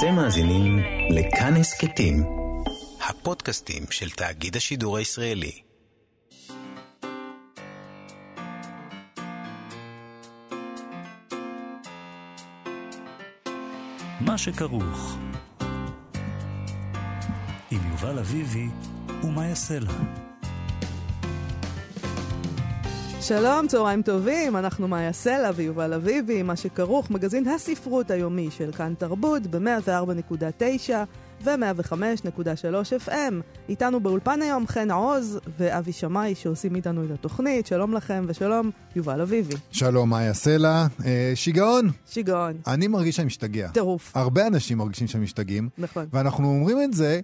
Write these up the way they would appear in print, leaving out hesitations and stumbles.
אתם מאזינים לכאן הסכתים, הפודקאסטים של תאגיד השידור הישראלי. מה שכרוך עם יובל אביבי ומה יעשה לה. שלום, צהריים טובים, אנחנו מאיה סלע ויובל אביבי, מה שכרוך, מגזין הספרות היומי של כאן תרבות ב-104.9 ו-105.3 FM. איתנו באולפן היום חן עוז ואבי שמאי שעושים איתנו את התוכנית. שלום לכם ושלום יובל אביבי. שלום מאיה סלע. שיגעון. שיגעון. אני מרגיש שאני משתגע. טירוף. הרבה אנשים מרגישים שהם משתגעים. נכון. ואנחנו אומרים את זה,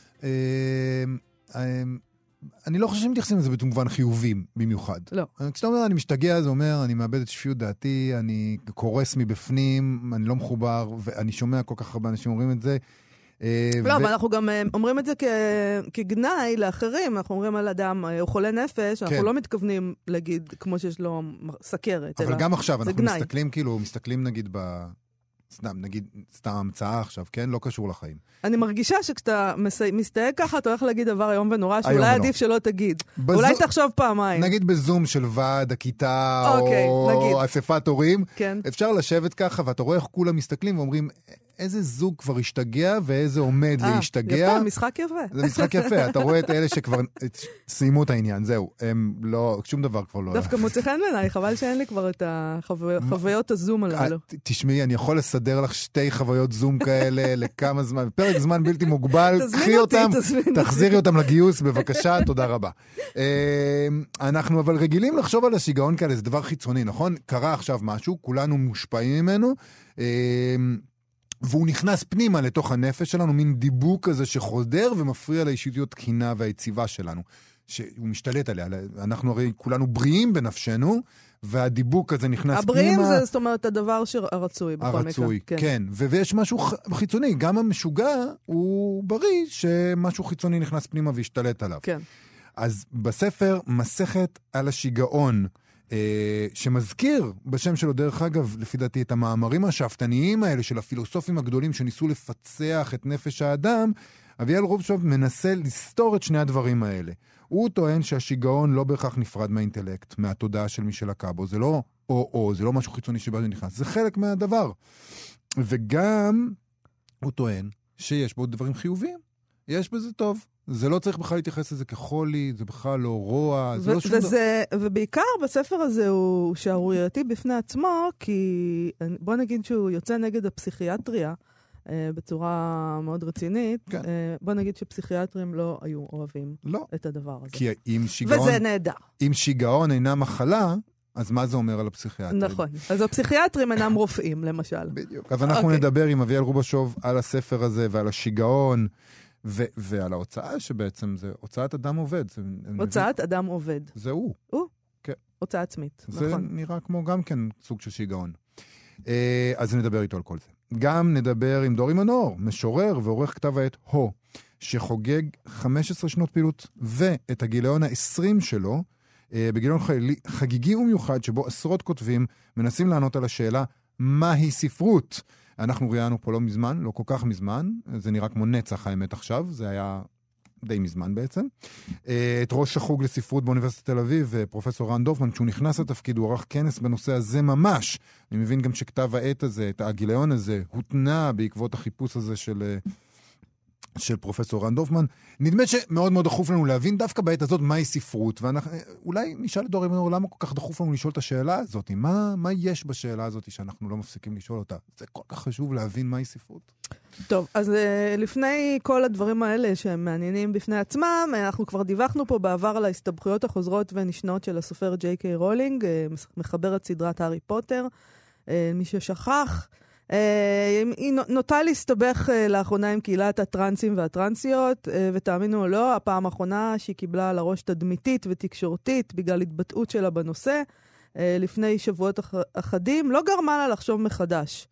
אני לא חושב שמתייחסים לזה במובן חיובי במיוחד. לא. כשאתה אומר אני משתגע, זה אומר אני מאבד את שפיות דעתי, אני קורס מבפנים, אני לא מחובר, ואני שומע כל כך הרבה אנשים אומרים את זה. לא, אבל אנחנו גם אומרים את זה כגנאי לאחרים, אנחנו אומרים על אדם, הוא חולה נפש, אנחנו לא מתכוונים להגיד כמו שיש לו סכרת. אבל גם עכשיו, אנחנו מסתכלים נגיד סתם המצאה עכשיו, כן? לא קשור לחיים. אני מרגישה שכשאתה מסתייג ככה, אתה הולך להגיד דבר איום ונורא, שאולי עדיף שלא תגיד. אולי תחשוב פעמיים. נגיד בזום של ועד הכיתה, או אספת הורים, אפשר לשבת ככה, ואתה רואה איך כולם מסתכלים ואומרים, איזה זוג כבר השתגע, ואיזה עומד להשתגע. יפה, משחק יפה. זה משחק יפה, אתה רואה את אלה שכבר סיימו את העניין, זהו. הם לא, שום דבר כבר לא... דווקא מוצא חן בעיניי, חבל שאין לי כבר את החוויות הזום הללו. תשמעי, אני יכול לסדר לך 2 חוויות זום כאלה, לכמה זמן, פרק זמן בלתי מוגבל, קחי אותם, תחזירי אותם לגיוס, בבקשה, תודה רבה. אנחנו אבל רגילים לחשוב על השיגעון כאלה, זה דבר חיצוני, נכון? קרה עכשיו משהו, כולנו מושפעים ממנו, והוא נכנס פנימה לתוך הנפש שלנו, מין דיבוק כזה שחודר ומפריע לאישיות תקינה והיציבה שלנו, שהוא משתלט עליה. אנחנו הרי כולנו בריאים בנפשנו, והדיבוק הזה נכנס פנימה. הבריאים זה זאת אומרת הדבר הרצוי בכל מקרה. הרצוי, כן. ויש משהו חיצוני, גם המשוגע הוא בריא שמשהו חיצוני נכנס פנימה והשתלט עליו. כן. אז בספר מסכת על השיגעון, שמזכיר בשם שלו דרך אגב לפי דעתי את המאמרים השאפתניים האלה של הפילוסופים הגדולים שניסו לפצח את נפש האדם, אביאל רובשוב מנסה לסתור את שני הדברים האלה. הוא טוען שהשיגעון לא בהכרח נפרד מהאינטלקט, מהתודעה של מי שלקה בו, זה לא זה לא משהו חיצוני שבא נכנס, זה חלק מהדבר. וגם הוא טוען שיש בו דברים חיוביים, יש בזה טוב. זה לא צריך בכלל להתייחס לזה כחולי, זה בכלל לא רוע, זה לא שום דבר. ובעיקר בספר הזה הוא שערורייתי בפני עצמו, כי בוא נגיד שהוא יוצא נגד הפסיכיאטריה בצורה מאוד רצינית. כן. בוא נגיד שפסיכיאטרים לא היו אוהבים את הדבר הזה. כי אם שיגעון, וזה נהדר. אם שיגעון אינה מחלה, אז מה זה אומר על הפסיכיאטרים? נכון. אז הפסיכיאטרים אינם רופאים, למשל. בדיוק. אז אנחנו נדבר עם אביאל רובשוב על הספר הזה ועל השיגעון, ועל ההוצאה שבעצם זה הוצאת אדם עובד. הוצאת אדם עובד. זה הוא. הוא? כן. הוצאה עצמית, זה נכון. זה נראה כמו גם כן סוג של שיגעון. אז נדבר איתו על כל זה. גם נדבר עם דורי מנור, משורר ועורך כתב העת הו, שחוגג 15 שנות פעילות, ואת הגיליון ה-20 שלו, בגיליון חגיגי ומיוחד, שבו עשרות כותבים מנסים לענות על השאלה, מהי ספרות? אנחנו ראיינו פה לא מזמן, לא כל כך מזמן, זה נראה כמו נצח האמת עכשיו, זה היה די מזמן בעצם. את ראש החוג לספרות באוניברסיטת תל אביב, פרופסור רן דורפמן, כשהוא נכנס לתפקיד, הוא ערך כנס בנושא הזה ממש. אני מבין גם שכתב העת הזה, את הגיליון הזה, הותנה בעקבות החיפוש הזה של פרופסור רן דורפמן. נדמה שמאוד מאוד דחוף לנו להבין דווקא בעת הזאת מהי ספרות, ואולי נשאל את דורי מנור, למה כל כך דחוף לנו לשאול את השאלה הזאת? מה יש בשאלה הזאת שאנחנו לא מפסיקים לשאול אותה? זה כל כך חשוב להבין מהי ספרות. טוב, אז לפני כל הדברים האלה שהם מעניינים בפני עצמם, אנחנו כבר דיווחנו פה בעבר על ההסתבכויות החוזרות ונשנות של הסופר ג'יי קיי רולינג, מחברת סדרת הארי פוטר, מי ששכח. היא נוטה להסתבך לאחרונה עם קהילת הטרנסים והטרנסיות, ותאמינו או לא, הפעם האחרונה שהיא קיבלה על הראש תדמיתית ותקשורתית בגלל התבטאות שלה בנושא, לפני שבועות אחדים, לא גרמה לה לחשוב מחדש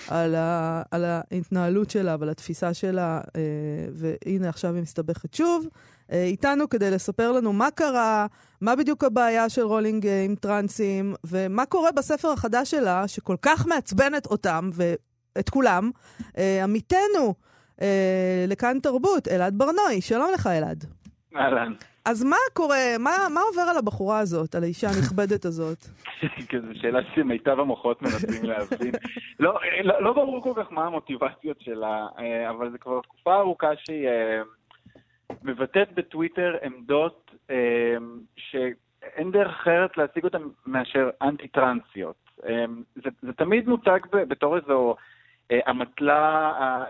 על ההתנהלות שלה ועל התפיסה שלה, והנה עכשיו היא מסתבכת שוב. איתנו כדי לספר לנו מה קרה, מה בדיוק הבעיה של רולינג עם טרנסים, ומה קורה בספר החדש שלה, שכל כך מעצבנת אותם, את כולם. עמיתנו לכאן תרבות, אלעד ברנוי. שלום לך, אלעד. אהלן. אז מה קורה, מה עובר על הבחורה הזאת, על האישה הנכבדת הזאת? זו שאלה שמיטב המוחות מנסים להבין. לא ברור כל כך מה המוטיבציות שלה, אבל זה כבר תקופה ארוכה שהיא מבטאת בטוויטר עמדות שאין דרך אחרת להציג אותן מאשר אנטי-טרנסיות. זה תמיד מוצג בתור איזו המטלה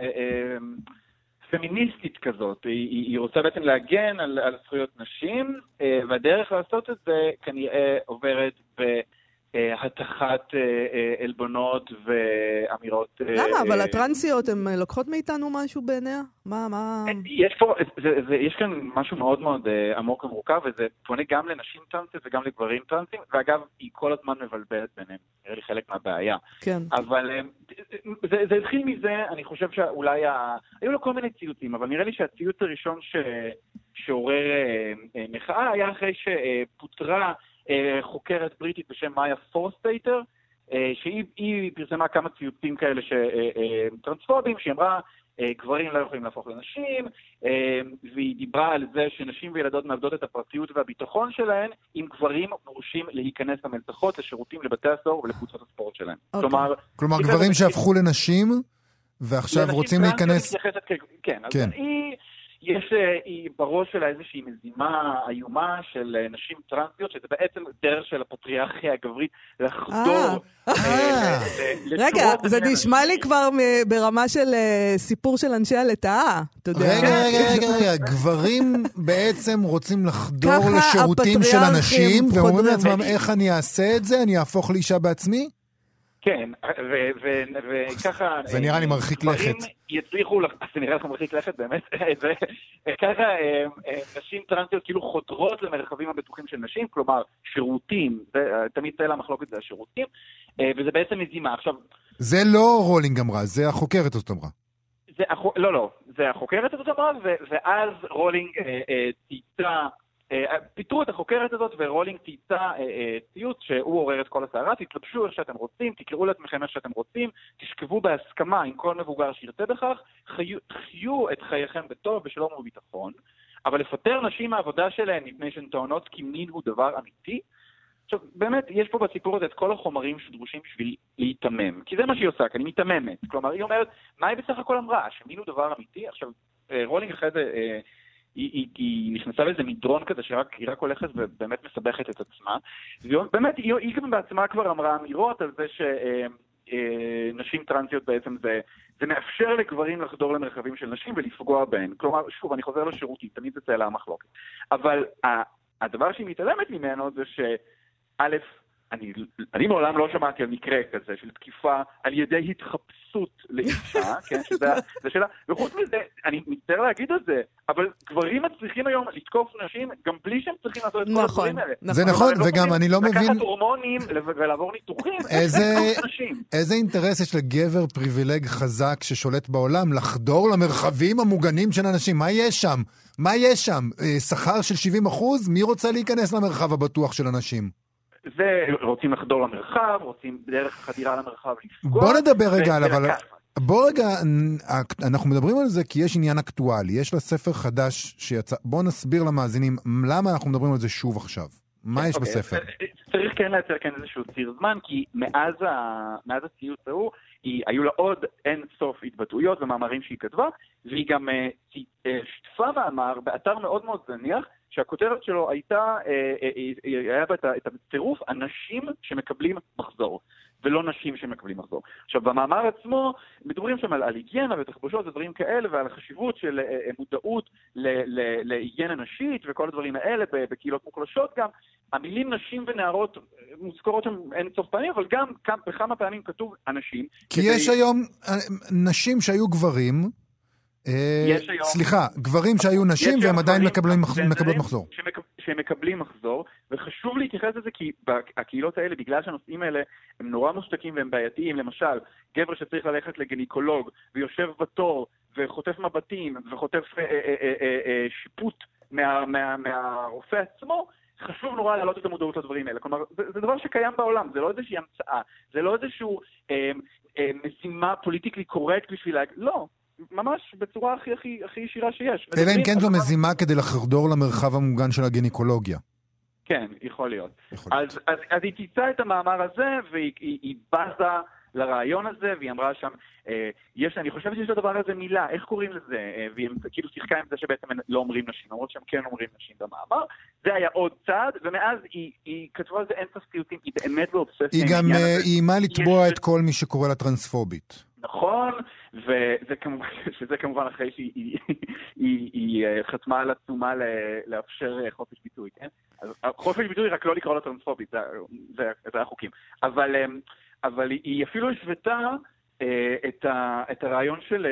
פמיניסטית כזאת. היא רוצה בעצם להגן על זכויות נשים, והדרך לעשות את זה כנראה עוברת בהתחת עלבונות ואמירות... למה? אבל הטרנסיות הן לוקחות מאיתנו משהו בעיניה? מה? יש כאן משהו מאוד מאוד עמוק ומורכב, וזה פונה גם לנשים טרנסיות וגם לגברים טרנסים, ואגב, היא כל הזמן מבלבלת ביניהם. נראה לי חלק מהבעיה. כן. אבל זה התחיל מזה, אני חושב שאולי היו לו כל מיני ציוצים, אבל נראה לי שהציוץ הראשון שעורר מחאה היה אחרי שפוטרה חוקרת בריטית בשם מאיה פורסטייטר, שהיא פרסמה כמה ציוצים כאלה טרנספובים, שהיא אמרה, גברים לא יכולים להפוך לנשים, והיא דיברה על זה שנשים וילדות מאבדות את הפרטיות והביטחון שלהן, אם גברים מורשים להיכנס למלתחות, לשירותים, לבתי הסוהר ולקבוצות הספורט שלהן. כלומר, גברים שהפכו לנשים, ועכשיו רוצים להיכנס... כן, אז היא בראש שלה איזושהי מזימה איומה של נשים טרנסיות, שזה בעצם דרך של הפטריארכיה הגברית לחדור. רגע, זה נשמע לי כבר ברמה של סיפור של אנשי הלטאה, אתה יודע. רגע, גברים בעצם רוצים לחדור לשירותים של אנשים, ואומרים לעצמם, איך אני אעשה את זה? אני אהפוך לאישה בעצמי? כן, וככה... זה נראה לי מרחיק לכת. יצליחו, זה נראה לך מרחיק לכת באמת, ככה נשים טרנסיות כאילו חודרות למרחבים הבטוחים של נשים, כלומר שירותים, תמיד צאלה המחלוקת זה השירותים, וזה בעצם מזימה. עכשיו... זה לא רולינג אמרה, זה החוקרת הזאת אמרה. לא, זה החוקרת הזאת אמרה, ואז רולינג תיצא... פיתרו את החוקרת הזאת, ורולינג תיצא ציוץ שהוא עורר את כל הסערה, תתלבשו איך שאתם רוצים, תקראו לעצמכם איך שאתם רוצים, תשכבו בהסכמה עם כל מבוגר שירצה בכך, חיו את חייכם בטוב, בשלום וביטחון, אבל לפטר נשים מהעבודה שלהן מפני שהן טוענות כי מין הוא דבר אמיתי. עכשיו, באמת, יש פה בסיפור הזה את כל החומרים שדרושים בשביל להתאמם, כי זה מה שהיא עושה, כי אני מתאממת. כלומר, היא אומרת, מה היא בסך הכל אמרה? שמין הוא דבר אמיתי? עכשיו, רולינג אחרי זה... היא נכנסה לאיזה מדרון כזה שהיא רק הולכת ובאמת מסבכת את עצמה. באמת, היא גם בעצמה כבר אמרה אמירות על זה שנשים טרנסיות בעצם זה מאפשר לגברים לחדור למרחבים של נשים ולפגוע בהן. כלומר, שוב, אני חוזר לשירותים, תמיד זה צאלה המחלוקת. אבל הדבר שהיא מתעלמת ממנו זה שא', אני מעולם לא שמעתי על מקרה כזה של תקיפה על ידי התחפשות לאישה, כן, שזה שאלה, וחוץ מזה, אני מצטער להגיד את זה, אבל גברים מצליחים היום לתקוף נשים גם בלי שהם צריכים לעשות את כל הדברים האלה. זה נכון, וגם אני לא מבין... לקחת הורמונים ולעבור ניתוחים, איזה אינטרס יש לגבר פריבילג חזק ששולט בעולם לחדור למרחבים המוגנים של אנשים? מה יש שם? מה יש שם? שכר של 70%? מי רוצה להיכנס למרחב הבטוח של אנשים? זה רוצים לחדור למרחב, רוצים דרך חדירה למרחב לפגוע. בוא נדבר רגע על, אבל בוא רגע, אנחנו מדברים על זה כי יש עניין אקטואלי, יש לה ספר חדש שיצא, בוא נסביר למאזינים למה אנחנו מדברים על זה שוב עכשיו. מה יש בספר? צריך כן לייצר כאן איזשהו ציר זמן, כי מאז הציוץ ההוא, היו לה עוד אין סוף התבטאויות ומאמרים שהיא כתבה, והיא גם שתפה מאמר באתר מאוד מאוד זניח, שהכותרת שלו הייתה, היה בה את הצירוף, אנשים שמקבלים מחזור, ולא נשים שמקבלים מחזור. עכשיו, במאמר עצמו, מדברים שם על היגיינה ותחבושות ודברים כאלה, ועל החשיבות של מודעות להיגיינה נשית, וכל הדברים האלה, בקהילות מוחלשות גם. המילים נשים ונערות מוזכרות שם אין סוף פעמים, אבל גם בכמה פעמים כתוב אנשים. כי יש היום נשים שהיו גברים, סליחה, גברים שהיו נשים והם עדיין מקבלות מחזור. שמקבלים מחזור, וחשוב להתייחס לזה כי הקהילות האלה, בגלל שהנושאים האלה הם נורא מושתקים והם בעייתיים, למשל, גבר שצריך ללכת לגניקולוג ויושב בתור וחוטף מבטים וחוטף שיפוט מהרופא עצמו, חשוב נורא להעלות את המודעות לדברים האלה. כלומר, זה דבר שקיים בעולם, זה לא איזושהי המצאה, זה לא איזשהו משימה פוליטיקלי קורקט בשביל לא. ממש בצורה הכי ישירה שיש. אלא אם כן זו מזימה כדי לחדור למרחב המוגן של הגינקולוגיה. כן, יכול להיות. אז היא תיצה את המאמר הזה, והיא בזה לרעיון הזה, והיא אמרה שם, אני חושבת שיש לדבר הזה מילה, איך קוראים לזה? והיא כאילו שיחקה עם זה שבעצם לא אומרים נשים, למרות שהם כן אומרים נשים במאמר. זה היה עוד צעד, ומאז היא כתבה על זה אין תסטיוטים, היא באמת לא אובססיה. היא גם אימה לתבוע את כל מי שקורא לה טרנספובית. נכון, שזה כמובן אחרי שהיא חתמה על עצומה לאפשר חופש ביטוי, כן? חופש ביטוי רק לא לקרוא לה טרנספובית, זה החוקים. אבל היא אפילו השוותה את הרעיון של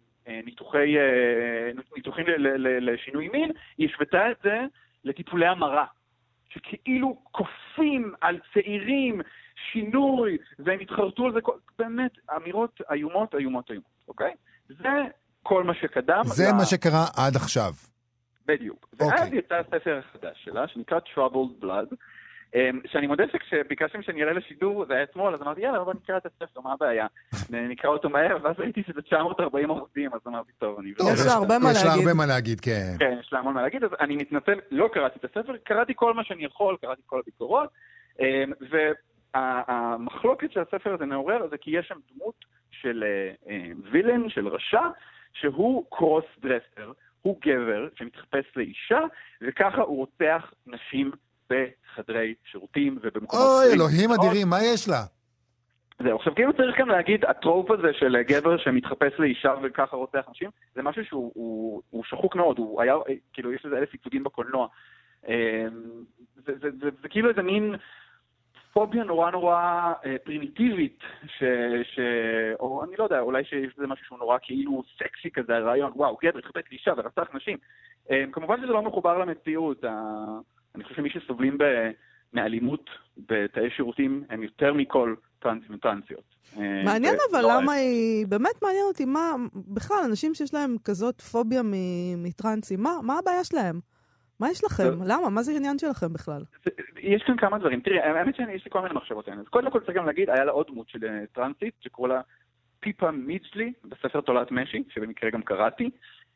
ניתוחים לשינוי מין, היא השוותה את זה לטיפולי המרה, שכאילו כופים על צעירים שינוי, והם התחרטו על זה, באמת אמירות איומות, אוקיי? זה כל מה שקדם. זה מה שקרה עד עכשיו. בדיוק. ואז יצא הספר החדש שלה, שנקרא Troubled Blood, שאני מודה שכשביקשתם שאני אעלה לשידור, זה היה אתמול, אז אמרתי, יאללה, בוא נקרא את הספר, מה הבעיה? נקרא אותו מהר, ואז ראיתי שזה 940 עמודים, אז אמרתי, טוב, יש לה הרבה מה להגיד. יש לה הרבה מה להגיד, כן. כן, יש לה הרבה מה להגיד, אז אני מתנצל, לא קראתי את הספר, קראתי כל מה שאני יכול, קראתי כל הביקורות, והמחלוקת של הספר הזה מעורר, זה כי יש שם דמות של וילן, של רשע, שהוא קרוס דרסר, הוא גבר שמתחפש לאישה, וככה הוא רוצח נשים בחדרי שירותים ובמקומות... אוי, אלוהים אדירים, מה יש לה? זהו, עכשיו כאילו צריך גם להגיד, הטרופ הזה של גבר שמתחפש לאישה וככה רוצח נשים, זה משהו שהוא שחוק מאוד, הוא היה, כאילו יש לזה 1000 ייצוגים בקולנוע. זה כאילו איזה מין פוביה נורא פרימיטיבית, או אני לא יודע, אולי שיש לזה משהו שהוא נורא כאילו סקסי כזה, הרעיון, וואו, גבר התחפש לאישה ורצח נשים. כמובן שזה לא מחובר למציאות, אני חושב שמי שסובלים מאלימות בתאי שירותים הם יותר מכל טרנסים וטרנסיות. מעניין אבל למה היא, באמת מעניין אותי, מה, בכלל, אנשים שיש להם כזאת פוביה מטרנסים, מה הבעיה שלהם? מה יש לכם? למה? מה זה עניין שלכם בכלל? יש כאן כמה דברים. תראי, האמת שיש לי כל מיני מחשבות האלה. אז קודם כל צריך גם להגיד, היה לה עוד דמות של טרנסית, שקורא לה פיפה מידג'לי, בספר תולעת משי, שבמקרה גם קראתי,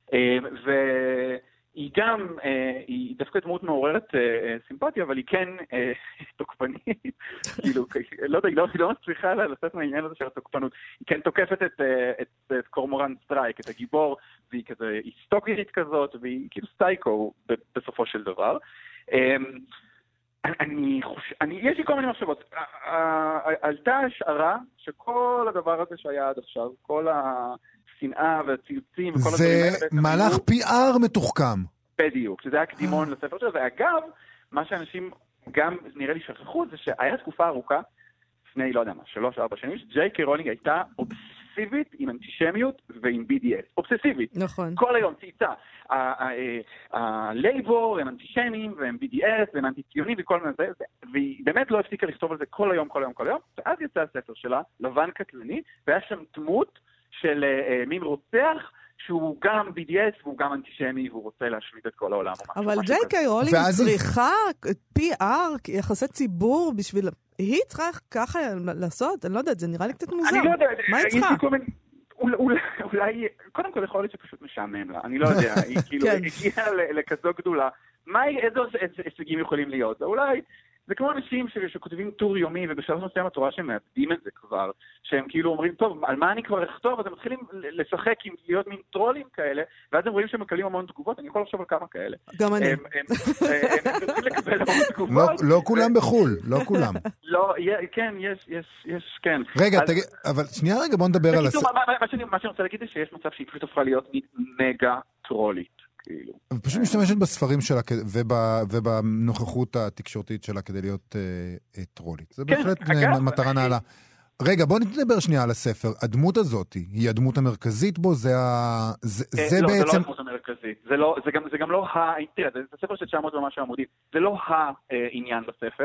היא גם, היא דווקא דמות מעוררת סימפתיה, אבל היא כן תוקפנית, כאילו, לא יודע, היא לא מצליחה לצאת מהעניין הזה של התוקפנות, היא כן תוקפת את קורמורן סטרייק, את הגיבור, והיא כזה היסטורית כזאת, והיא כאילו סטייקו בסופו של דבר. יש לי כל מיני מחשבות, עלתה השערה שכל הדבר הזה שהיה עד עכשיו, כל השנאה והציוצים וכל הדברים האלה... זה מהלך PR מתוחכם. בדיוק, שזה היה קדימון לספר שלו, ואגב, מה שאנשים גם נראה לי שכחו, זה שהיה תקופה ארוכה, לפני, לא יודע מה, 3-4 שנים, שג'יי קיי רולינג הייתה אובססיבית עם אנטישמיות ועם BDS. אובססיבית. נכון. כל היום צייצה. הלייבור הם אנטישמים והם BDS והם אנטי-ציונים וכל מיני זה, והיא באמת לא הפסיקה לכתוב על זה כל היום, ואז יצא הספר שלה, לבן קטלני, והיה שם דמות של מין רוצח, שהוא גם BDS והוא גם אנטישמי, והוא רוצה להשמיד את כל העולם. אבל ג'יי קיי רולינג צריכה PR, יחסי ציבור בשביל... היא צריכה ככה לעשות? אני לא יודעת, זה נראה לי קצת מוזר. אני לא יודע. מה היא צריכה? אולי, קודם כל יכול להיות שפשוט משעמם לה. אני לא יודע, היא כאילו הגיעה לכזו גדולה. איזה הישגים יכולים להיות? אולי... זה כמו אנשים שכותבים טור יומי, ובשלב מסוים התורה שהם מאבדים את זה כבר, שהם כאילו אומרים, טוב, על מה אני כבר אכתוב? אז הם מתחילים לשחק עם להיות מין טרולים כאלה, ואז הם רואים שהם מקבלים המון תגובות, אני יכול לחשוב על כמה כאלה. גם אני. הם צריכים לקבל המון תגובות. לא כולם בחול, לא כולם. לא, כן, יש, כן. רגע, אבל שנייה רגע, בוא נדבר על... מה שאני רוצה להגיד זה שיש מצב שהיא פשוט הפכה להיות מגה טרולית. פשוט משתמשת בספרים שלה ובנוכחות התקשורתית שלה כדי להיות טרולית. זה בהחלט מטרה נעלה. רגע, בוא נדבר שנייה על הספר. הדמות הזאת היא הדמות המרכזית בו? זה בעצם... לא, זה לא הדמות המרכזית. זה גם לא תראה, זה ספר של 900 ומשהו עמודים. זה לא העניין בספר.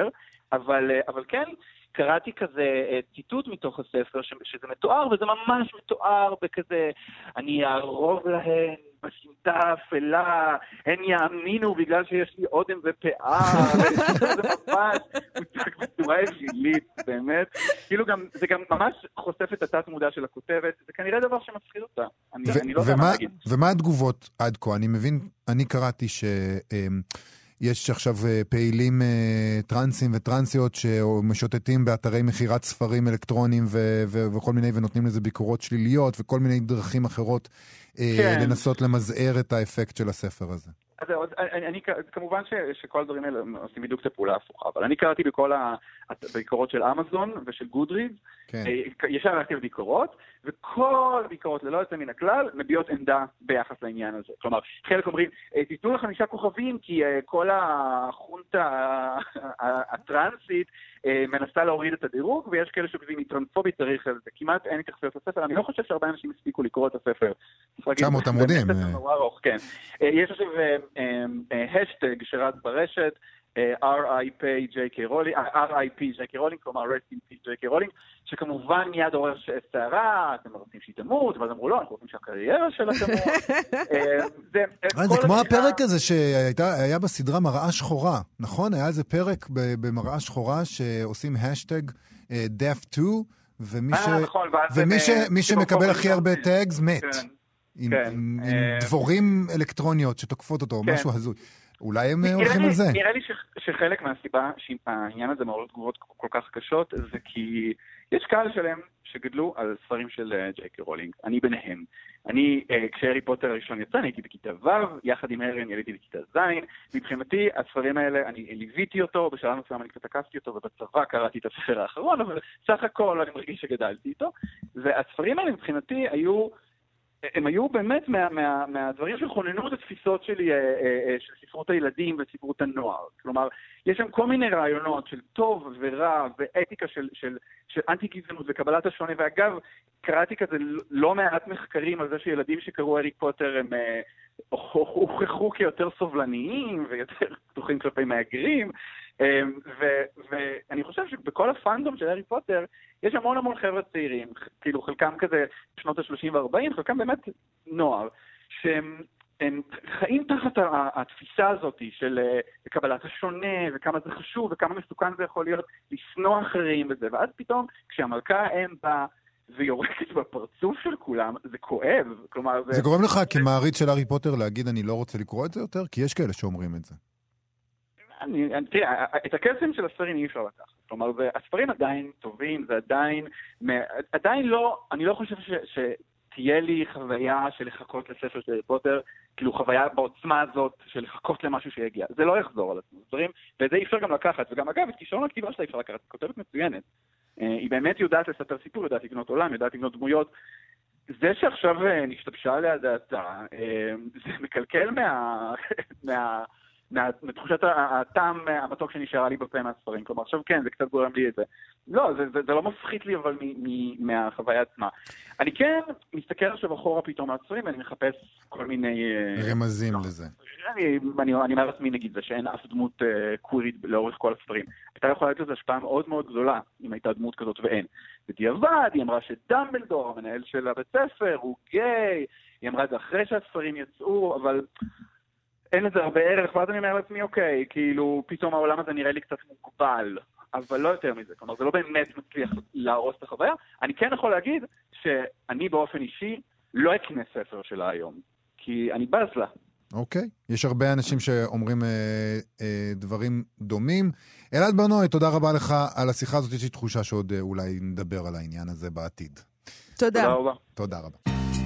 אבל כן, קראתי כזה ציטוט מתוך הספר, שזה מתואר, וזה ממש מתואר בכזה, אני אערוב להן בסמטה האפלה, הן יאמינו בגלל שיש לי אודם ופאה, זה ממש מוצג בצורה אווילית, באמת. כאילו זה גם ממש חושף את התת מודע של הכותבת, זה כנראה דבר שמפחיד אותה. אני לא יודע מה להגיד. ומה התגובות עד כה? אני מבין, אני קראתי יש עכשיו פעילים טרנסים וטרנסיות שמשוטטים באתרי מכירת ספרים אלקטרוניים וכל מיני, ונותנים לזה ביקורות שליליות וכל מיני דרכים אחרות לנסות למזער את האפקט של הספר הזה. אז אני כמובן שכל הדברים האלה עושים בדיוק את הפעולה הפוכה, אבל אני קראתי בכל הביקורות של אמזון ושל גודרידס, ישר הלכתי בביקורות, וכל הביקורות ללא יוצא מן הכלל מביעות עמדה ביחס לעניין הזה. כלומר, חלק אומרים, תיתנו ל 5 כוכבים, כי כל החונטה הטרנסית מנסה להוריד את הדירוג, ויש כאלה שכותבים, היא טרנספובית, צריך על זה. כמעט אין התייחסויות לספר, אני לא חושב שהרבה אנשים הספיקו לקרוא את הספר. 900 עמודים. כן. יש עכשיו השטג שרץ ברשת, RIP J.K. רולינג, כלומר Rest in Peace J.K. רולינג, שכמובן מיד עורר סערה, אתם רוצים שהיא תמות, אבל אמרו לא, אנחנו רוצים שהקריירה שלה תמות. זה כמו הפרק הזה שהיה בסדרה מראה שחורה, נכון? היה איזה פרק במראה שחורה שעושים השטג death to, ומי שמקבל הכי הרבה טאגס מת. עם דבורים אלקטרוניות שתוקפות אותו, משהו הזוי. אולי הם הולכים על זה. נראה לי שחלק מהסיבה שהעניין הזה מעורר תגובות כל כך קשות, זה כי יש קהל שלהם שגדלו על ספרים של ג'יי.קיי רולינג. אני ביניהם. כשהארי פוטר הראשון יצא, אני הייתי בכיתה ו', יחד עם הרן יליתי בכיתה ז', מבחינתי הספרים האלה, אני ליוויתי אותו, בשלב מסוים אני תקפתי אותו, ובצבא קראתי את הספר האחרון, אבל סך הכל אני מרגיש שגדלתי איתו, והספרים האלה מבחינתי הם היו באמת מהדברים שכוננו את התפיסות שלי של ספרות הילדים וספרות הנוער. כלומר, יש שם כל מיני רעיונות של טוב ורע ואתיקה של אנטי-גזענות וקבלת השונה. ואגב, קראתי כזה לא מעט מחקרים על זה שילדים שקראו הארי פוטר הם הוכחו כיותר סובלניים ויותר פתוחים כלפי מהגרים. ואני חושב שבכל הפאנדום של הארי פוטר יש המון חבר'ה צעירים, כאילו חלקם כזה שנות ה-30 ו-40, חלקם באמת נוער, שהם חיים תחת התפיסה הזאת של קבלת השונה, וכמה זה חשוב, וכמה מסוכן זה יכול להיות לשנוא אחרים וזה, ואז פתאום כשהמלכה האם באה ויורקת בפרצוף של כולם, זה כואב. כלומר, זה גורם לך כמעריץ של הארי פוטר להגיד אני לא רוצה לקרוא את זה יותר? כי יש כאלה שאומרים את זה. תראה, את הקסם של הספרים אי אפשר לקחת. כלומר, הספרים עדיין טובים, זה עדיין לא, אני לא חושב שתהיה לי חוויה של לחכות לספר של הארי פוטר, כאילו חוויה בעוצמה הזאת של לחכות למשהו שיגיע. זה לא יחזור על עצמו, וזה אי אפשר גם לקחת. וגם אגב, את כישרון הכתיבה שלה אפשר לקחת, היא כותבת מצוינת. היא באמת יודעת לספר סיפור, יודעת לקנות עולם, יודעת לקנות דמויות. זה שעכשיו נשתבשה עליה דעתה, זה מקלקל מתחושת הטעם המתוק שנשארה לי בפה מהספרים. כלומר, עכשיו כן, זה קצת גורם לי את זה. לא, זה לא מפחית לי אבל מהחוויה עצמה. אני כן מסתכל עכשיו אחורה פתאום מהספרים, ואני מחפש כל מיני רמזים לזה. אני אומר לעצמי נגיד זה שאין אף דמות קווירית לאורך כל הספרים. הייתה יכולה להיות לזה השפעה מאוד מאוד גדולה, אם הייתה דמות כזאת ואין. בדיעבד, היא אמרה שדמבלדור, המנהל של הבית ספר, הוא גיי, היא אמרה את זה אחרי שהספרים יצאו, אבל אין לזה הרבה ערך, ואז אני אומר לעצמי, אוקיי, כאילו, פתאום העולם הזה נראה לי קצת מוגבל, אבל לא יותר מזה. כלומר, זה לא באמת מצליח להרוס את החוויה. אני כן יכול להגיד שאני באופן אישי לא אקנה ספר שלה היום, כי אני בז לה. אוקיי, יש הרבה אנשים שאומרים דברים דומים. אלעד ברנועי, תודה רבה לך על השיחה הזאת, יש לי תחושה שעוד אולי נדבר על העניין הזה בעתיד. תודה. רבה. תודה רבה.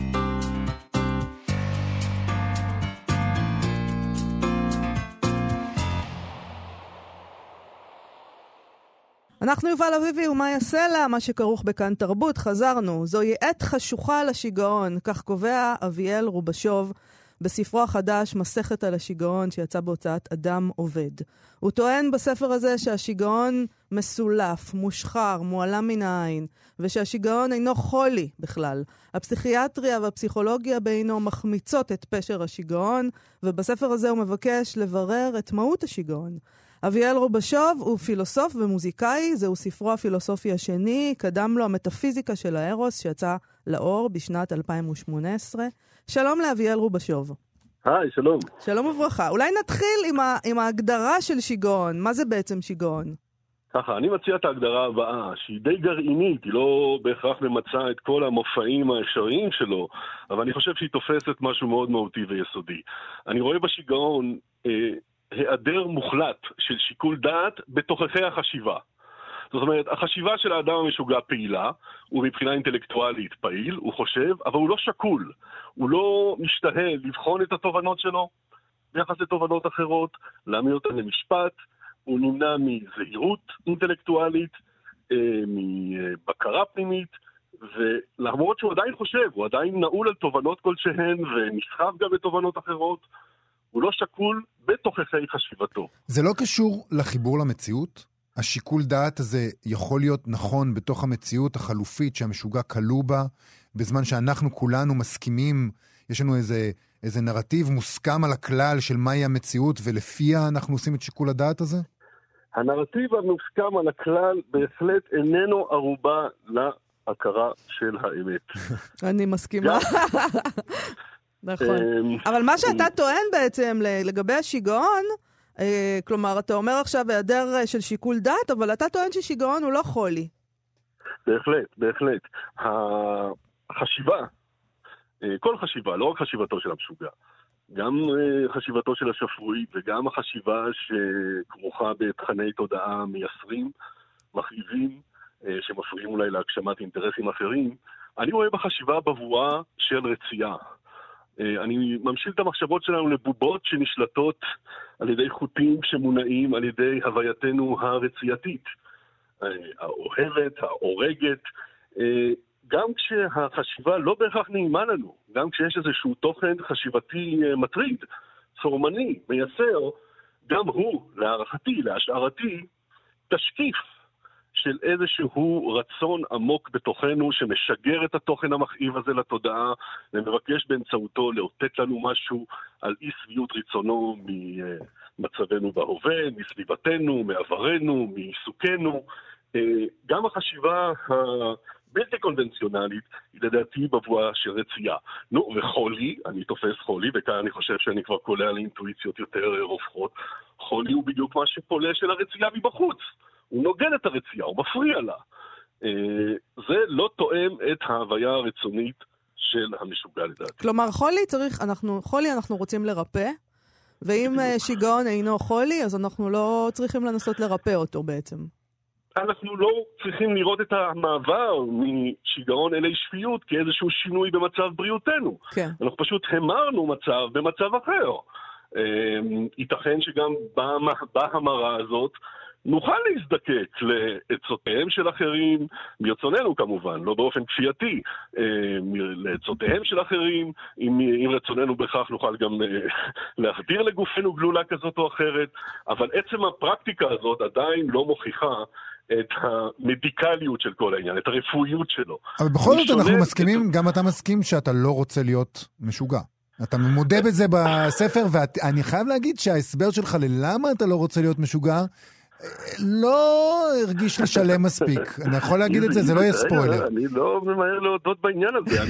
אנחנו יובל אביבי ומה יעשה לה, מה שכרוך בכאן תרבות, חזרנו. זוהי עת חשוכה לשיגעון, כך קובע אביאל רובשוב בספרו החדש מסכת על השיגעון שיצא בהוצאת אדם עובד. הוא טוען בספר הזה שהשיגעון מסולף, מושחר, מועלם מן העין, ושהשיגעון אינו חולי בכלל. הפסיכיאטריה והפסיכולוגיה בינו מחמיצות את פשר השיגעון, ובספר הזה הוא מבקש לברר את מהות השיגעון. אביאל רובשוב הוא פילוסוף ומוזיקאי, זהו ספרו הפילוסופי השני, קדם לו המטאפיזיקה של הארוס, שיצא לאור בשנת 2018. שלום לאביאל רובשוב. היי, שלום. שלום וברכה. אולי נתחיל עם ההגדרה של שיגעון. מה זה בעצם שיגעון? ככה, אני מציע את ההגדרה הבאה, שהיא די גרעינית, היא לא בהכרח ממצה את כל המופעים האפשריים שלו, אבל אני חושב שהיא תופסת משהו מאוד מהותי ויסודי. אני רואה בשיגעון היעדר מוחלט של שיקול דעת בתוככי החשיבה. זאת אומרת, החשיבה של האדם המשוגע פעילה, הוא מבחינה אינטלקטואלית פעיל, הוא חושב, אבל הוא לא שקול. הוא לא משתהה לבחון את התובנות שלו ביחס לתובנות אחרות, להעמיד אותן למשפט, הוא נמנע מזהירות אינטלקטואלית, מבקרה פנימית, ולמרות שהוא עדיין חושב, הוא עדיין נעול על תובנות כלשהן, ונסחב גם לתובנות אחרות, הוא לא שקול בתוככי חשיבתו. זה לא קשור לחיבור למציאות? השיקול דעת הזה יכול להיות נכון בתוך המציאות החלופית שהמשוגע כלוא בה, בזמן שאנחנו כולנו מסכימים, יש לנו איזה נרטיב מוסכם על הכלל של מהי המציאות, ולפיה אנחנו עושים את שיקול הדעת הזה? הנרטיב המוסכם על הכלל בהחלט איננו ערובה להכרה של האמת. אני מסכימה. נכון. אבל מה שאתה טוען בעצם לגבי השיגעון, כלומר, אתה אומר עכשיו היעדר של שיקול דעת, אבל אתה טוען ששיגעון הוא לא חולי. בהחלט, בהחלט. החשיבה, כל חשיבה, לא רק חשיבתו של המשוגע, גם חשיבתו של השפוי וגם החשיבה שכרוכה בתכני תודעה מייסרים, מכאיבים, שמפריעים אולי להגשמת אינטרסים אחרים, אני רואה בחשיבה בבואה של רצייה. אני ממשיל את המחשבות שלנו לבובות שנשלטות על ידי חוטים שמונעים על ידי הווייתנו הרצייתית, האוהבת, האורגת, גם כשהחשיבה לא בהכרח נעימה לנו, גם כשיש איזשהו תוכן חשיבתי מטריד, צורמני, מייסר, גם הוא, להערכתי, להשערתי, תשקיף של איזשהו רצון עמוק בתוכנו שמשגר את התוכן המכאיב הזה לתודעה ומבקש באמצעותו לאותת לנו משהו על אי שביעות רצונו ממצבנו בהווה, מסביבתנו, מעברנו, מעיסוקנו. גם החשיבה הבלתי קונבנציונלית היא לדעתי בבואה של רצייה. נו, וחולי, אני תופס חולי, וכאן אני חושב שאני כבר קולע על אינטואיציות יותר רופחות, חולי הוא בדיוק מה שפולה של הרצייה מבחוץ. הוא נוגד את הרצייה, הוא מפריע לה. זה לא תואם את ההוויה הרצונית של המשוגע לדעתי. כלומר, חולי אנחנו רוצים לרפא, ואם שיגעון אינו חולי, אז אנחנו לא צריכים לנסות לרפא אותו בעצם. אנחנו לא צריכים לראות את המעבר משיגעון אלי שפיות כאיזשהו שינוי במצב בריאותנו. כן. אנחנו פשוט המרנו מצב במצב אחר. ייתכן שגם בהמרה הזאת, נוכל להזדקק לעצותיהם של אחרים, מרצוננו כמובן, לא באופן כפייתי, לעצותיהם של אחרים, אם רצוננו בכך נוכל גם להחדיר לגופנו גלולה כזאת או אחרת, אבל עצם הפרקטיקה הזאת עדיין לא מוכיחה את המדיקליות של כל העניין, את הרפואיות שלו. אבל בכל זאת אנחנו מסכימים, גם אתה מסכים שאתה לא רוצה להיות משוגע. אתה מודה בזה בספר, ואני חייב להגיד שההסבר שלך ללמה אתה לא רוצה להיות משוגע, לא הרגיש לי שלם מספיק. אני יכול להגיד את זה, זה לא יהיה ספוילר. אני לא ממהר להודות בעניין הזה.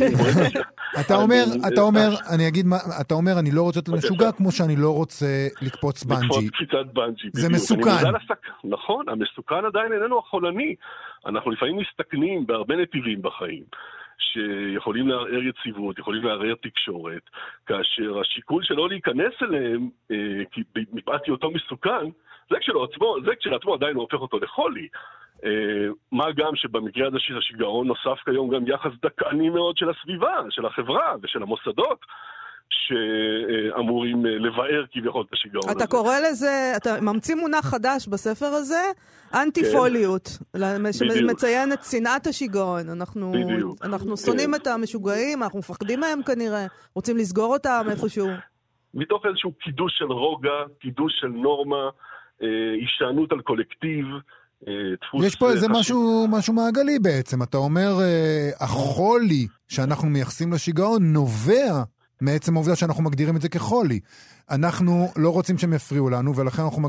אתה אומר, אני לא רוצה להיות משוגע כמו שאני לא רוצה לקפוץ בנג'י. לקפוץ קפיצת בנג'י. זה מסוכן. נכון, המסוכן עדיין איננו החולני. אנחנו לפעמים מסתכנים בהרבה נתיבים בחיים, שיכולים לערער יציבות, יכולים לערער תקשורת, כאשר השיקול שלא להיכנס אליהם, כי מפאת היותו מסוכן, זה כשלעצמו עדיין הוא הופך אותו לחולי. מה גם שבמקרה הזה של השיגעון נוסף כיום גם יחס דכאני מאוד של הסביבה, של החברה ושל המוסדות, שאמורים לבאר כביכול את השיגעון הזה. אתה קורא לזה, אתה ממציא מונח חדש בספר הזה, אנטי-פוליות, מציין את שנאת השיגעון. אנחנו שונאים את המשוגעים, אנחנו מפחדים מהם כנראה, רוצים לסגור אותם איפשהו. מתוך איזשהו קידוש של רוגע, קידוש של נורמה, הישענות על קולקטיב, יש פה איזה משהו מעגלי בעצם. אתה אומר, החולי שאנחנו מייחסים לשיגעון נובע מעצם העובדה שאנחנו מגדירים את זה כחולי. אנחנו לא רוצים שהם יפריעו לנו, ולכן אנחנו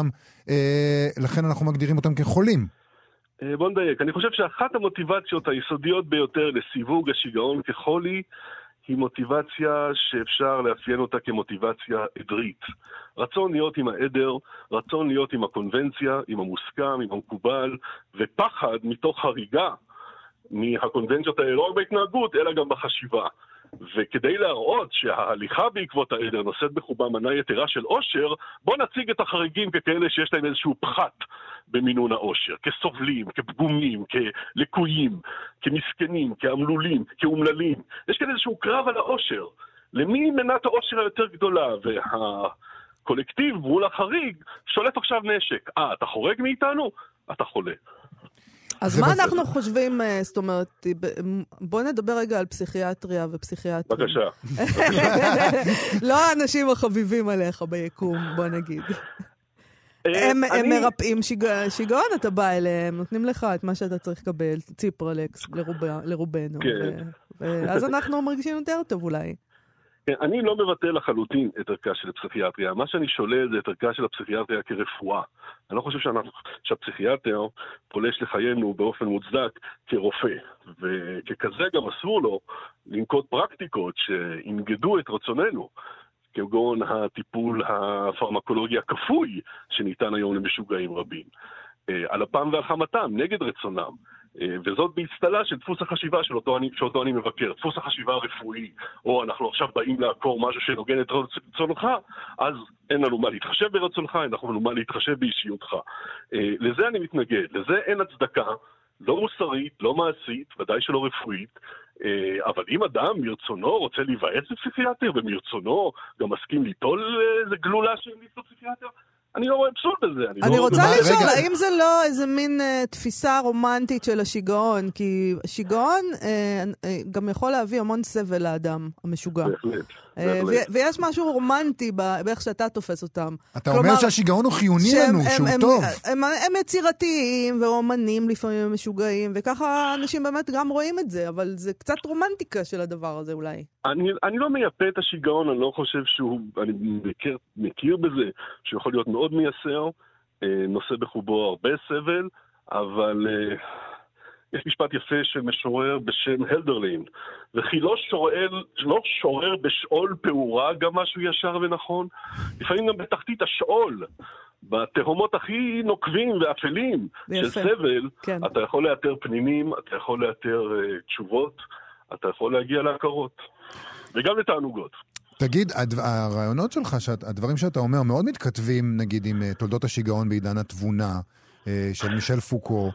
מגדירים אותם כחולים. בוא נדייק. אני חושב שאחת המוטיבציות היסודיות ביותר לסיווג השיגעון כחולי, היא מוטיבציה שאפשר לאפיין אותה כמוטיבציה עדרית. רצון להיות עם העדר, רצון להיות עם הקונבנציה, עם המוסכם, עם המקובל, ופחד מתוך הריגה מהקונבנציות האלה, לא רק בהתנהגות, אלא גם בחשיבה. וכדי להראות שההליכה בעקבות העדר נושאת בחובה מנה יתרה של עושר, בוא נציג את החריגים ככאלה שיש להם איזשהו פחת במינון העושר, כסובלים, כפגומים, כלקויים, כמסכנים, כאמלולים, כאומללים. יש כאן איזשהו קרב על העושר. למי מנת העושר היותר גדולה? והקולקטיב מול החריג שולט עכשיו נשק. אתה חורג מאיתנו? אתה חולה. אז מה אנחנו חושבים, זאת אומרת, בוא נדבר רגע על פסיכיאטריה ופסיכיאטרים. בבקשה. לא האנשים החביבים עליך ביקום, בוא נגיד. הם מרפאים שיגעון, אתה בא אליהם, נותנים לך את מה שאתה צריך לקבל, ציפרלקס לרובנו. אז אנחנו מרגישים יותר טוב אולי. אני לא מבטל לחלוטין את ערכה של הפסיכיאטריה. מה שאני שולל זה את ערכה של הפסיכיאטריה כרפואה. אני לא חושב שהפסיכיאטר פולש לחיינו באופן מוצדק כרופא. וככזה גם אסור לו לנקוט פרקטיקות שינגדו את רצוננו, כגון הטיפול הפרמקולוגי הכפוי שניתן היום למשוגעים רבים. על אפם ועל חמתם, נגד רצונם. וזאת בהצטלה של דפוס החשיבה שאותו אני מבקר, דפוס החשיבה הרפואי, או אנחנו עכשיו באים לעקור משהו שנוגן את רצונך, אז אין לנו מה להתחשב ברצונך, אין לנו מה להתחשב באישיותך. לזה אני מתנגד, לזה אין הצדקה, לא מוסרית, לא מעשית, ודאי שלא רפואית, אבל אם אדם מרצונו רוצה להיוועץ בפסיכיאטר, ומרצונו גם מסכים ליטול איזה גלולה שהמליץ בפסיכיאטר, אני לא רואה פסול בזה. אני רוצה לשאול, האם זה לא איזה מין תפיסה רומנטית של השיגעון? כי שיגעון גם יכול להביא המון סבל לאדם המשוגע. בהחלט. ויש משהו רומנטי באיך שאתה תופס אותם. אתה אומר שהשיגעון הוא חיוני לנו, שהוא טוב. הם יצירתיים ואומנים לפעמים משוגעים, וככה אנשים באמת גם רואים את זה, אבל זה קצת רומנטיקה של הדבר הזה אולי. אני לא מייפה את השיגעון, אני לא חושב אני מכיר בזה, שיכול להיות מאוד מייסר, נושא בחובו הרבה סבל, אבל יש משפט יפה של משורר בשם הלדרלין, וכי לא שורר בשאול פעורה גם משהו ישר ונכון, לפעמים גם בתחתית השאול, בתהומות הכי נוקבים ואפלים של סבל, כן. אתה יכול לאתר פנינים, אתה יכול לאתר תשובות, אתה יכול להגיע להכרות, וגם לתענוגות. תגיד, הרעיונות שלך, הדברים שאתה אומר מאוד מתכתבים, נגיד, עם תולדות השיגעון בעידן התבונה, של מישל פוקו,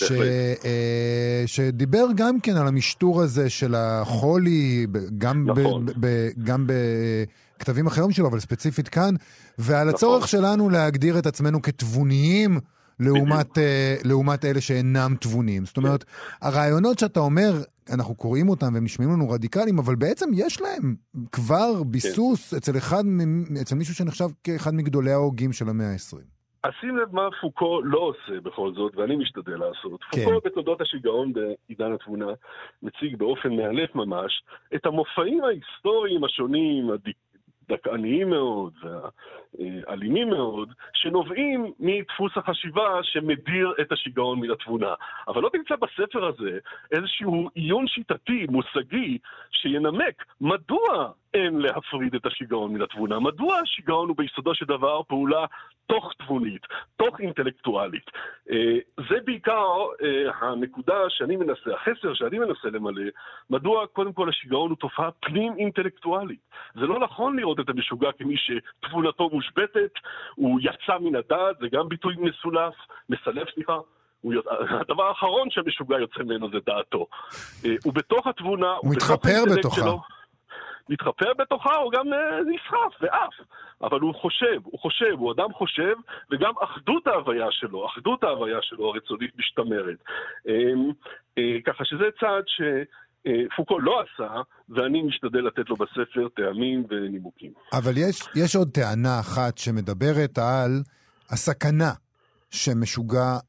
שדיבר גם כן על המשטור הזה של החולי, גם בכתבים אחרים שלו, אבל ספציפית כאן, ועל הצורך שלנו להגדיר את עצמנו כתבוניים, לעומת אלה שאינם תבונים. זאת אומרת, הרעיונות שאתה אומר, אנחנו קוראים אותם והם נשמעים לנו רדיקליים, אבל בעצם יש להם כבר ביסוס אצל מישהו שנחשב כאחד מגדולי ההוגים של המאה ה-20. אז שים לב מה פוקו לא עושה בכל זאת, ואני משתדל לעשות. פוקו בתולדות השיגעון בעידן התבונה מציג באופן מאלף ממש את המופעים ההיסטוריים השונים, דכאניים מאוד והאלימים מאוד, שנובעים מדפוס החשיבה שמדיר את השיגעון מן התבונה. אבל לא תמצא בספר הזה איזשהו עיון שיטתי, מושגי, שינמק מדוע אין להפריד את השיגעון מן התבונה. מדוע השיגעון הוא ביסודו של דבר פעולה תוך תבונית, תוך אינטלקטואלית. זה בעיקר הנקודה שאני מנסה, החסר שאני מנסה למלא, מדוע קודם כל השיגעון הוא תופעה פנים אינטלקטואלית. זה לא נכון לראות את המשוגע כמי שתבונתו מושבתת, הוא יצא מן הדעת, זה גם ביטוי מסלף, הדבר האחרון שהמשוגע יוצא ממנו זה דעתו. ובתוך התבונה, הוא מתחפר בתוכה. מתחפר בתוכה, הוא גם נסחף ואף. אבל הוא חושב, הוא אדם חושב, וגם אחדות ההוויה שלו הרצונית משתמרת. ככה שזה צעד שפוקו לא עשה, ואני משתדל לתת לו בספר טעמים ונימוקים. אבל יש עוד טענה אחת שמדברת על הסכנה שמשוגע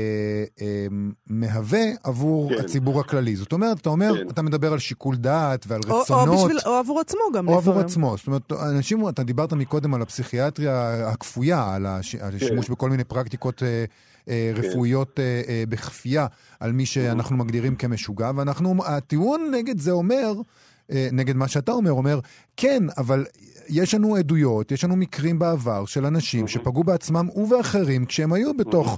מהווה עבור הציבור הכללי. זאת אומרת, אתה אומר, אתה מדבר על שיקול דעת ועל רצונות. או עבור עצמו גם. או עבור עצמו. זאת אומרת, אנשים, אתה דיברת מקודם על הפסיכיאטריה הכפויה, על השימוש בכל מיני פרקטיקות רפואיות בכפייה, על מי שאנחנו מגדירים כמשוגע, הטיעון נגד זה אומר, נגד מה שאתה אומר, כן, אבל יש לנו עדויות, יש לנו מקרים בעבר של אנשים שפגעו בעצמם ובאחרים כשהם היו בתוך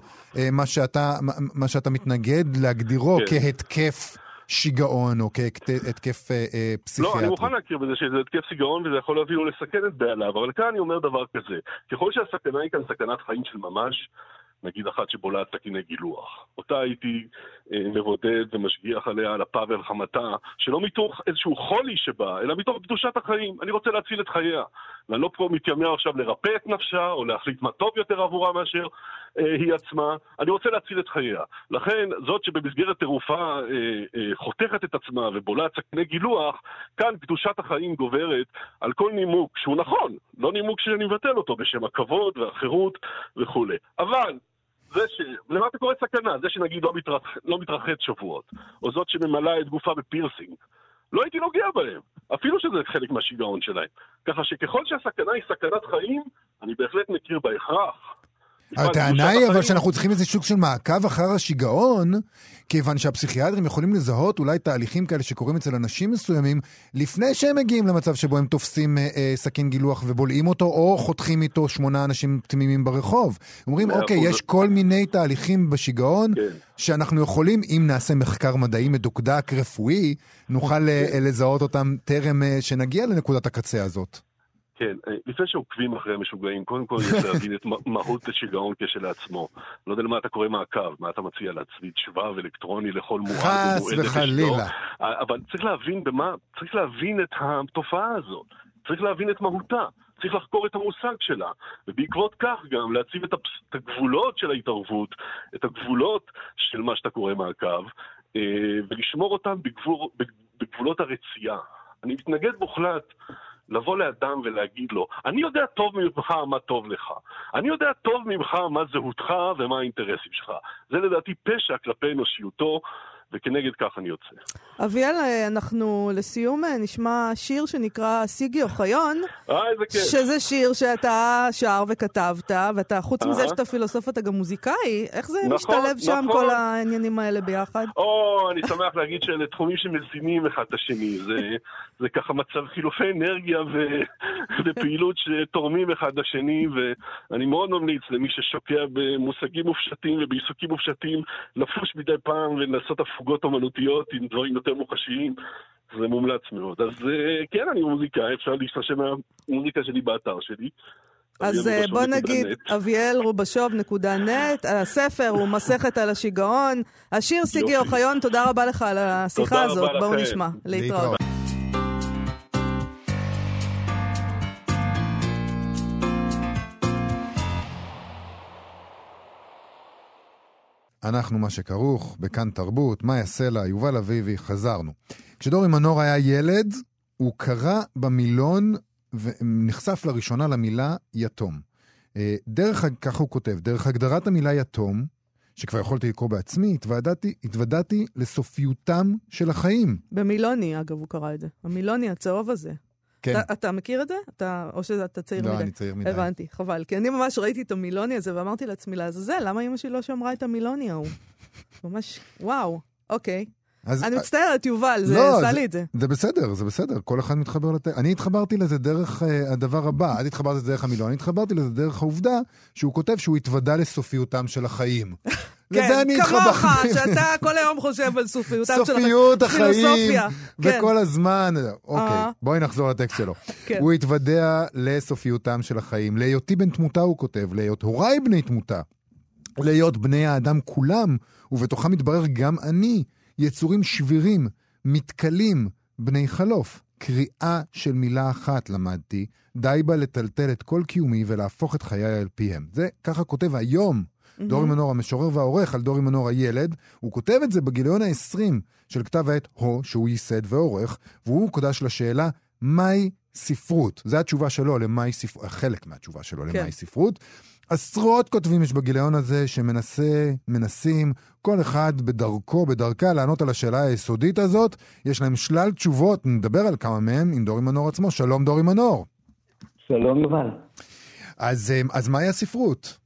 מה שאתה מתנגד להגדירו כהתקף שיגעון או כהתקף פסיכיאטרי. לא, אני מוכן להכיר בזה שזה התקף שיגעון וזה יכול להביא לו לסכן את בעליו, אבל כאן אני אומר דבר כזה, ככל שהסכנה היא כאן סכנת חיים של ממש, נגיד אחת שבולעת סכיני גילוח. אותה הייתי מבודד ומשגיח עליה על אפה ועל חמתה, שלא מתוך איזשהו חולי שבה, אלא מתוך קדושת החיים. אני רוצה להציל את חייה. ואני לא פה מתיימר עכשיו לרפא את נפשה, או להחליט מה טוב יותר עבורה מאשר היא עצמה. אני רוצה להציל את חייה. לכן, זאת שבמסגרת תרופה חותכת את עצמה ובולעת סכיני גילוח, כאן קדושת החיים גוברת על כל נימוק שהוא נכון. לא נימוק שאני מבטל אותו בשם הכבוד והחירות וכו'. אבל למה אתה קורא סכנה? זה שנגיד לא מתרחץ שבועות, או זאת שממלאה את גופה בפירסינג. לא הייתי נוגע בהם, אפילו שזה חלק מהשיגעון שלהם. ככה שככל שהסכנה היא סכנת חיים, אני בהחלט מכיר בהכרח. הטענה היא אבל שאנחנו צריכים איזה שוק של מעקב אחר השיגעון, כיוון שהפסיכיאטרים יכולים לזהות אולי תהליכים כאלה שקורים אצל אנשים מסוימים, לפני שהם מגיעים למצב שבו הם תופסים סכין גילוח ובולעים אותו, או חותכים איתו 8 אנשים תמימים ברחוב. אומרים, אוקיי, יש כל מיני תהליכים בשיגעון, שאנחנו יכולים, אם נעשה מחקר מדעי מדוקדק רפואי, נוכל לזהות אותם טרם שנגיע לנקודת הקצה הזאת. כן, לפני שעוקבים אחרי המשוגעים, קודם כל יש להבין את מהות השיגעון כשלעצמו. לא יודע למה אתה קורא מעקב, מה אתה מציע להצמיד שבב אלקטרוני לכל מועד. חס וחלילה. אבל צריך להבין את התופעה הזאת, צריך להבין את מהותה, צריך לחקור את המושג שלה, ובעקבות כך גם להציב את הגבולות של ההתערבות, את הגבולות של מה שאתה קורא מעקב, ולשמור אותם בגבולות הרצייה. אני מתנגד מוחלט לבוא לאדם ולהגיד לו, אני יודע טוב ממך מה טוב לך. אני יודע טוב ממך מה זהותך ומה האינטרסים שלך. זה לדעתי פשע כלפי אנושיותו, וכנגד כך אני יוצא. אביאל, אנחנו לסיום נשמע שיר שנקרא סיגי אוחיון, שזה שיר שאתה שר וכתבת, ואתה חוץ מזה שאתה פילוסוף, אתה גם מוזיקאי, איך זה משתלב שם כל העניינים האלה ביחד? אני שמח להגיד שאלה תחומים שמזינים אחד את השני, זה ככה מצב חילופי אנרגיה ופעילות שתורמים אחד לשני, ואני מאוד ממליץ למי ששוקע במושגים מופשטים ובעיסוקים מופשטים, לפוש מדי פעם ולעשות הפוגות אומנותיות עם דברים יותר מוחשיים, זה מומלץ מאוד. אז כן, אני מוזיקאי, אפשר להשתמש מהמוזיקה שלי באתר שלי. אז בוא נגיד, avielrubashov.net, הספר הוא מסכת על השיגעון, השיר סיגי אוחיון, תודה רבה לך על השיחה הזאת, בואו נשמע, להתראות. אנחנו מה שכרוך, בכאן תרבות, מה יעשה לה, יובל אביבי, חזרנו. כשדורי מנור היה ילד, הוא קרא במילון ונחשף לראשונה למילה יתום. ככה הוא כותב, דרך הגדרת המילה יתום, שכבר יכולתי לקרוא בעצמי, התוודעתי לסופיותם של החיים. במילוני, אגב, הוא קרא את זה. המילוני הצהוב הזה. כן. אתה מכיר את זה? או שאתה צעיר מדי? לא, אני צעיר מדי. הבנתי, חבל. כי אני ממש ראיתי את המילוני הזה, ואמרתי לעצמי לעזאזל, למה אמא שלי לא שמרה את המילוני ההוא? ממש, וואו, אוקיי. אני מצטערת, יובל, זה עשה לי את זה. זה בסדר, זה בסדר. כל אחד מתחבר אני התחברתי לזה דרך הדבר הבא. את התחברתי לזה דרך המילון. אני התחברתי לזה דרך העובדה שהוא כותב שהוא התוודע לסופיותם של החיים. כן, כמוך, שאתה כל היום חושב על סופיות החיים, וכל הזמן, אוקיי, בואי נחזור לטקסט שלו. הוא התוודע לסופיותם של החיים, להיותי בן תמותה הוא כותב, להיות הוריי בני תמותה, להיות בני האדם כולם, ובתוכם מתברר גם אני, יצורים שבירים, מתקלים, בני חלוף. קריאה של מילה אחת למדתי, די בה לטלטל את כל קיומי ולהפוך את חיי על פיהם. זה ככה כותב היום דורי מנור המשורר והעורך על דורי מנור הילד. הוא כותב את זה בגיליון ה-20 של כתב העת הו, שהוא ייסד ועורך, והוא קודש לשאלה, מהי ספרות. זו התשובה שלו למהי ספרות, חלק מהתשובה שלו למהי ספרות. עשרות כותבים יש בגיליון הזה שמנסים כל אחד בדרכה לענות על השאלה היסודית הזאת. יש להם שלל תשובות, נדבר על כמה מהם עם דורי מנור עצמו. שלום דורי מנור. שלום יובל. אז מהי הספרות?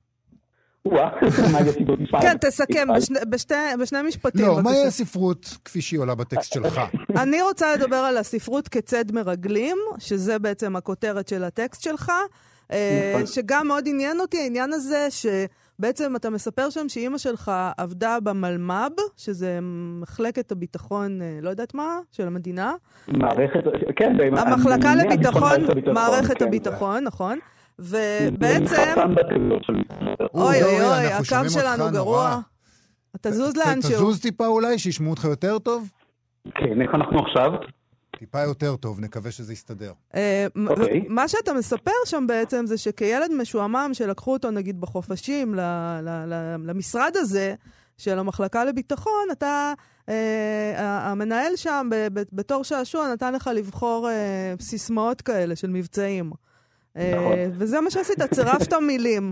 כן, תסכם בשני משפטים. לא, מהי הספרות כפי שהיא עולה בטקסט שלך? אני רוצה לדבר על הספרות כצד מרגלים, שזה בעצם הכותרת של הטקסט שלך, שגם מאוד עניין אותי העניין הזה שבעצם אתה מספר שם שאימא שלך עבדה במלמ"ב, שזה מחלקת הביטחון, לא יודעת מה, של המדינה. כן. המחלקה לביטחון, מערכת הביטחון, נכון. ובעצם... אוי, הקו שלנו גרוע. אתה זוז לאנשהו. תזוז טיפה אולי, שישמעו אותך יותר טוב? כן, איך אנחנו עכשיו? טיפה יותר טוב, נקווה שזה יסתדר. מה שאתה מספר שם בעצם זה שכילד משועמם שלקחו אותו נגיד בחופשים למשרד הזה של המחלקה לביטחון, אתה, המנהל שם בתור שעשוע נתן לך לבחור סיסמאות כאלה של מבצעים. וזה מה שעשית, צירפת מילים,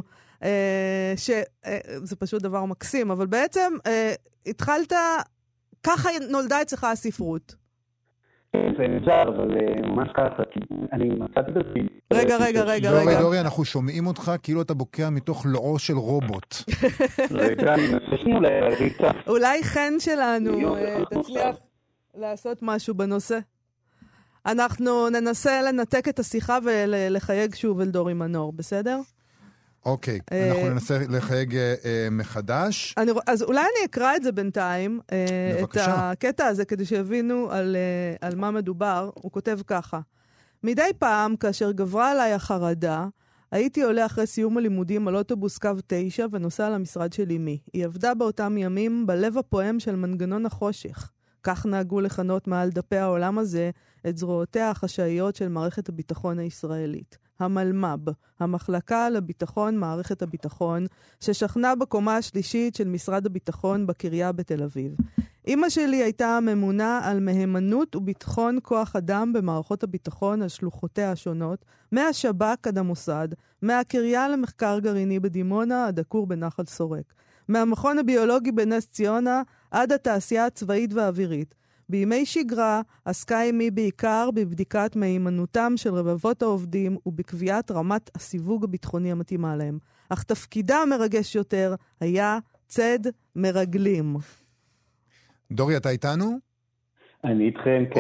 שזה פשוט דבר מקסים, אבל בעצם התחלת, ככה נולדה אצלך הספרות. זה נזר, אבל ממש ככה, אני מצאתי את עצמי. רגע. דורי, אנחנו שומעים אותך כאילו אתה בוקע מתוך לועו של רובוט. רגע, אני מנסים להריצה. אולי חן שלנו תצליח לעשות משהו בנושא. אנחנו ננסה לנתק את השיחה ולחייג שוב אל דורי מנור, בסדר? אוקיי, אנחנו ננסה לחייג מחדש. אז אולי אני אקרא את זה בינתיים, את הקטע הזה, כדי שיבינו על מה מדובר. הוא כותב ככה: מדי פעם, כאשר גברה עליי החרדה, הייתי עולה אחרי סיום הלימודים על אוטובוס קו 9 ונוסע למשרד של אמי. היא עבדה באותם ימים בלב הפועם של מנגנון החושך. כך נהגו לכנות מעל דפי העולם הזה את זרועותיה החשאיות של מערכת הביטחון הישראלית. המלמ"ב, המחלקה לביטחון מערכת הביטחון, ששכנה בקומה השלישית של משרד הביטחון בקריה בתל אביב. אמא שלי הייתה ממונה על מהימנות וביטחון כוח אדם במערכות הביטחון על שלוחותיה השונות, מהשב"כ עד המוסד, מהקריה למחקר גרעיני בדימונה עד הכור בנחל סורק, מהמכון הביולוגי בנס ציונה עד התעשייה הצבאית והאווירית. בימי שגרה עסקה עמי בעיקר בבדיקת מהימנותם של רבבות העובדים ובקביעת רמת הסיווג הביטחוני המתאימה להם. אך תפקידה המרגש יותר היה צד מרגלים. דורי, אתה איתנו? אני איתכם, כן.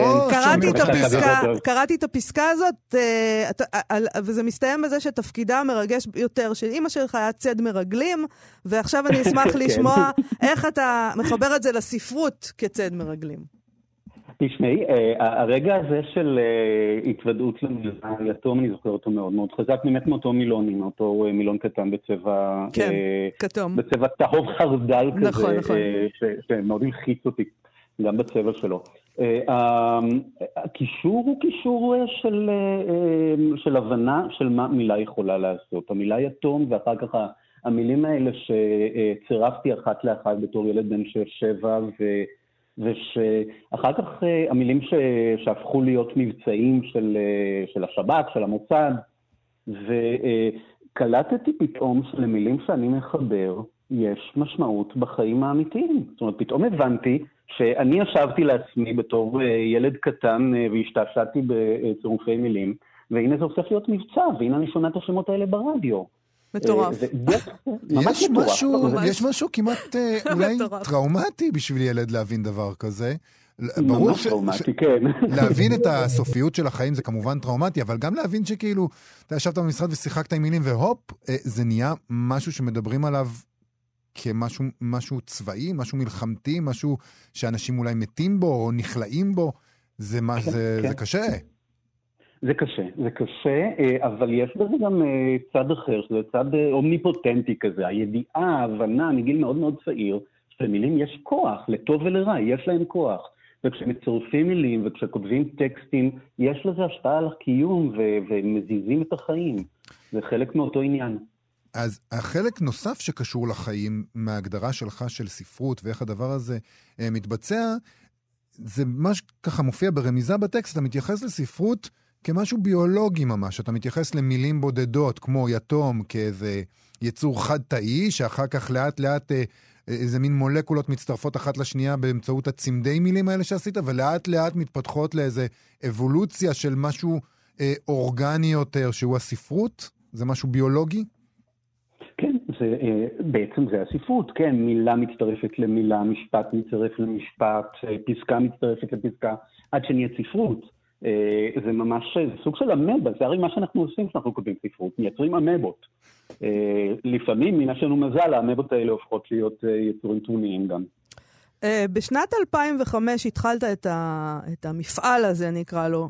קראתי את הפסקה הזאת, וזה מסתיים בזה שתפקידה המרגש יותר של אמא שלך היה צד מרגלים, ועכשיו אני אשמח לשמוע איך אתה מחבר את זה לספרות כצד מרגלים. תשמעי, הרגע הזה של התוודעות למילה יתום, אני זוכר אותו מאוד מאוד חזק, באמת מאותו מילון, מאותו מילון קטן בצבע, כן, כתום. בצבע טהוב חרדל כזה, נכון. שמאוד הלחיץ אותי, גם בצבע שלו. הקישור הוא קישור של הבנה של מה מילה יכולה לעשות. המילה יתום, ואחר כך המילים האלה שצירפתי אחת לאחת בתור ילד בן 6-7, ושאחר כך המילים שהפכו להיות מבצעים של השב"כ, של המוסד, וקלטתי פתאום שלמילים שאני מחבר יש משמעות בחיים האמיתיים. זאת אומרת, פתאום הבנתי שאני ישבתי לעצמי בתור ילד קטן והשתעשעתי בצירופי מילים, והנה זה הופך להיות מבצע, והנה אני שומע את השמות האלה ברדיו. מטורף. יש משהו כמעט אולי טראומטי בשביל ילד להבין דבר כזה. ברור להבין את הסופיות של החיים זה כמובן טראומטי, אבל גם להבין שכאילו אתה ישבת במשרד ושיחקת עם מילים והופ, זה נהיה משהו שמדברים עליו כמשהו צבאי, משהו מלחמתי, משהו שאנשים אולי מתים בו או נכלאים בו. זה קשה. זה קשה, אבל יש בזה גם צד אחר, שזה צד אומניפוטנטי כזה, הידיעה, ההבנה, מגיל מאוד מאוד צעיר, שלמילים יש כוח, לטוב ולרע, יש להם כוח. וכשמצורפים מילים וכשכותבים טקסטים, יש לזה השפעה על הקיום ומזיזים את החיים. זה חלק מאותו עניין. אז החלק נוסף שקשור לחיים מההגדרה שלך של ספרות ואיך הדבר הזה מתבצע, זה מה שככה מופיע ברמיזה בטקסט, אתה מתייחס לספרות כמשהו ביולוגי ממש. אתה מתייחס למילים בודדות, כמו יתום, כאיזה יצור חד-תאי, שאחר כך לאט לאט איזה מין מולקולות מצטרפות אחת לשנייה באמצעות הצמדי מילים האלה שעשית, ולאט לאט מתפתחות לאיזה אבולוציה של משהו אורגני יותר, שהוא הספרות? זה משהו ביולוגי? כן, בעצם זה הספרות, כן, מילה מצטרפת למילה, משפט מצטרף למשפט, פסקה מצטרפת לפסקה, עד שנהיה ספרות. זה ממש סוג של אמבה, זה הרי מה שאנחנו עושים כשאנחנו כותבים ספרות, מייצרים אמבות. לפעמים, מן השנו מזל, האמבות האלה הופכות להיות יצורים תבוניים גם. בשנת 2005 התחלת את המפעל הזה, אני אקרא לו,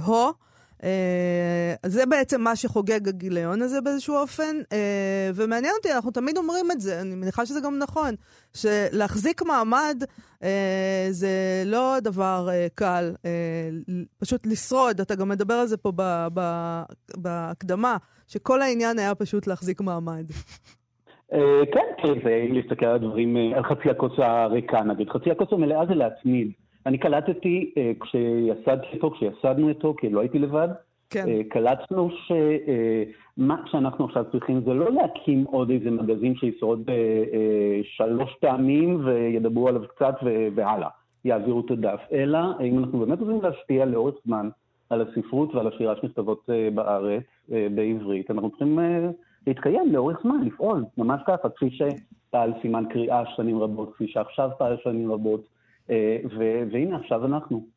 זה בעצם מה שחוגג הגיליון הזה באיזשהו אופן, ומעניין אותי, אנחנו תמיד אומרים את זה, אני מניחה שזה גם נכון, שלהחזיק מעמד זה לא דבר קל, פשוט לשרוד, אתה גם מדבר על זה פה בהקדמה, שכל העניין היה פשוט להחזיק מעמד. כן, זה להסתכל על הדברים, על חצי הכוס הריקה נגיד, חצי הכוס המלאה זה להצמיד. אני קלטתי, כשיסדנו אותו, כי לא הייתי לבד, כן. קלטנו שמה שאנחנו עכשיו צריכים זה לא להקים עוד איזה מגזין שישרוד 3 פעמים וידברו עליו קצת והלאה, יעבירו את הדף, אלא אם אנחנו באמת רוצים להשפיע לאורך זמן על הספרות ועל השירה שנכתבות בארץ, בעברית, אנחנו צריכים להתקיים לאורך זמן, לפעול, ממש ככה, כפי שפעל סימן קריאה שנים רבות, כפי שעכשיו פעל שנים רבות, והנה עכשיו אנחנו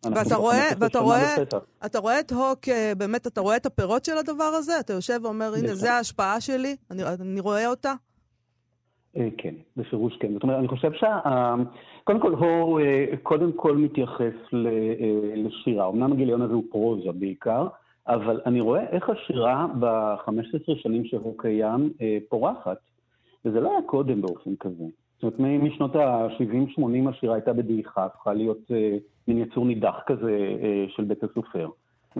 ואתה רואה את הוק, באמת אתה רואה את הפירות של הדבר הזה? אתה יושב ואומר, הנה זה ההשפעה שלי, אני רואה אותה? כן, בפירוש כן. זאת אומרת, אני חושב קודם כל הוא קודם כל מתייחס לשירה. אמנם הגיליון הזה הוא פרוזה בעיקר, אבל אני רואה איך השירה ב-15 שנים שהוא קיים פורחת, וזה לא היה קודם באופן כזה. זאת אומרת, משנות ה-70-80 השירה הייתה בדעיכה, הפכה להיות מין יצור נידח כזה של בית הסופר.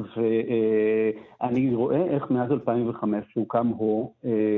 ואני רואה איך מאז 2005 שהוקם הוא,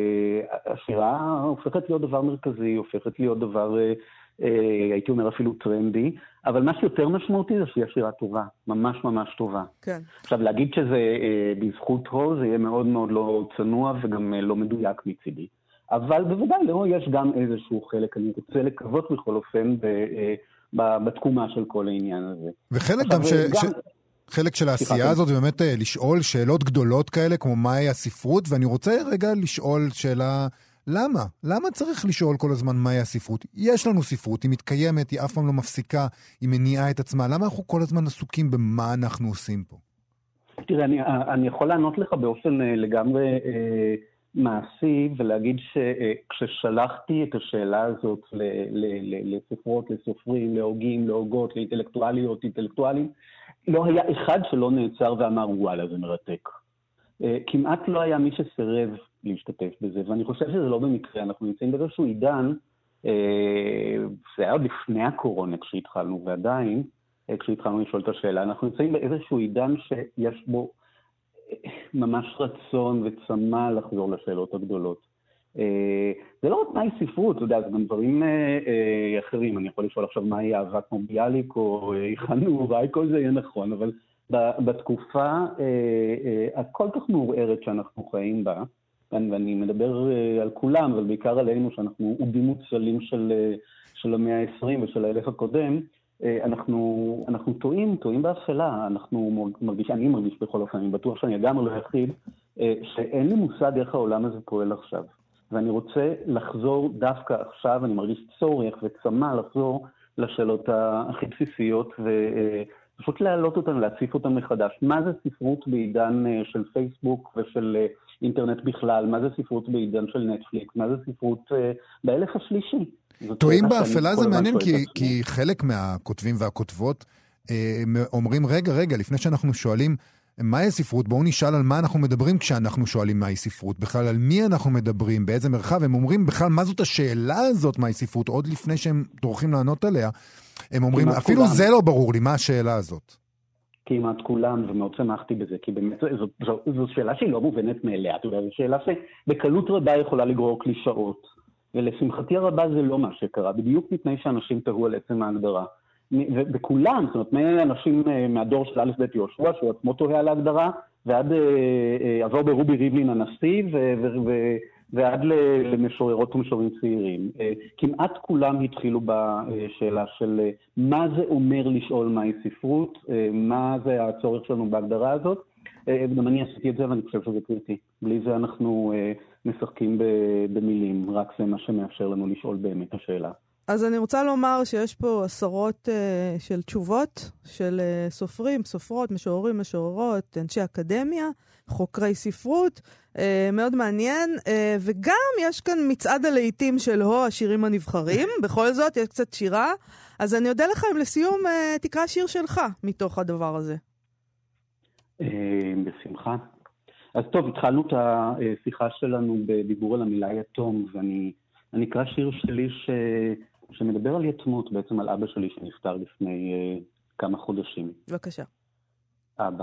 השירה הופכת להיות דבר מרכזי, הופכת להיות דבר, הייתי אומר אפילו טרנדי, אבל מה שיותר משמעותי זה שהיא השירה טובה, ממש ממש טובה. כן. עכשיו, להגיד שזה בזכות הו, זה יהיה מאוד מאוד לא צנוע וגם לא מדויק מצידי. אבל בוודאי, לא, יש גם איזשהו חלק, אני רוצה לקוות בכל אופן בתקומה של כל העניין הזה. וחלק גם חלק של העשייה הזאת, באמת לשאול שאלות גדולות כאלה, כמו מהי הספרות, ואני רוצה רגע לשאול שאלה, למה? למה צריך לשאול כל הזמן מהי הספרות? יש לנו ספרות, היא מתקיימת, היא אף פעם לא מפסיקה, היא מניעה את עצמה. למה אנחנו כל הזמן עסוקים במה אנחנו עושים פה? תראה, אני יכול לענות לך באופן לגמרי מעשי, ולהגיד שכששלחתי את השאלה הזאת לספרות, לסופרים, להוגים, להוגות, לאינטלקטואליות, אינטלקטואלים, לא היה אחד שלא נעצר ואמר, וואלה, זה מרתק. כמעט לא היה מי שסירב להשתתף בזה, ואני חושב שזה לא במקרה. אנחנו נמצאים באיזשהו עידן, זה היה עוד לפני הקורונה כשהתחלנו, ועדיין, כשהתחלנו לשאול את השאלה, אנחנו נמצאים באיזשהו עידן שיש בו ממש רצון וצמא לחזור לשאלות הגדולות. זה לא רק מהי ספרות, אתה יודע, זה גם דברים אחרים. אני יכול לשאול עכשיו מהי אהבה כמו ביאליק או חנובה, כל זה יהיה נכון, אבל בתקופה הכל כך מעורערת שאנחנו חיים בה, ואני מדבר על כולם, אבל בעיקר עלינו שאנחנו עודים מוצלים של המאה ה-20 ושל האלף הקודם, אנחנו טועים באפלה. אני מרגיש בכל אופן, אני בטוח שאני גם לא יחיד, שאין לי מושג איך העולם הזה פועל עכשיו. ואני רוצה לחזור דווקא עכשיו, אני מרגיש צורך וצמא לחזור לשאלות הכי בסיסיות, ופשוט להעלות אותן, להציף אותן מחדש. מה זה ספרות בעידן של פייסבוק ושל אינטרנט בכלל? מה זה ספרות בעידן של נטפליקס? מה זה ספרות באלף השלישי? טועים באפלה זה מעניין, כי חלק מהכותבים והכותבות אומרים, רגע, לפני שאנחנו שואלים מהי ספרות, בואו נשאל על מה אנחנו מדברים כשאנחנו שואלים מהי ספרות, בכלל על מי אנחנו מדברים, באיזה מרחב, הם אומרים בכלל מה זאת השאלה הזאת מהי ספרות, עוד לפני שהם טורחים לענות עליה, הם אומרים, אפילו זה לא ברור לי, מה השאלה הזאת? כמעט כולם, ומאוד שמחתי בזה, כי באמת זו שאלה שהיא לא מובנת מאליה, אתה יודע, זו שאלה שבקלות רבה יכולה לגרור קלישאות, ולשמחתי הרבה זה לא מה שקרה, בדיוק מפני שאנשים תהו על עצם ההגדרה. וכולם, זאת אומרת, מאנשים מהדור של א' ב' יהושע, שהוא עצמו תוהה על ההגדרה, ועד עבור ברובי ריבלין הנשיא, ועד למשוררות ומשוררים צעירים. כמעט כולם התחילו בשאלה של מה זה אומר לשאול מהי ספרות, מה זה הצורך שלנו בהגדרה הזאת. גם אני עשיתי את זה ואני חושב שזה קריטי. בלי זה אנחנו משחקים במילים, רק זה מה שמאפשר לנו לשאול באמת השאלה. אז אני רוצה לומר שיש פה עשרות של תשובות של סופרים, סופרות, משוררים, משוררות, אנשי אקדמיה, חוקרי ספרות, מאוד מעניין, וגם יש כאן מצעד הלעיתים של השירים הנבחרים, בכל זאת יש קצת שירה, אז אני אודה לך אם לסיום תקרא שיר שלך מתוך הדבר הזה. בשמחה. אז טוב, התחלנו את השיחה שלנו בדיבור על המילה יתום, ואני אקרא שיר שלי שמדבר על יתמות, בעצם על אבא שלי שנפטר לפני כמה חודשים. בבקשה. אבא,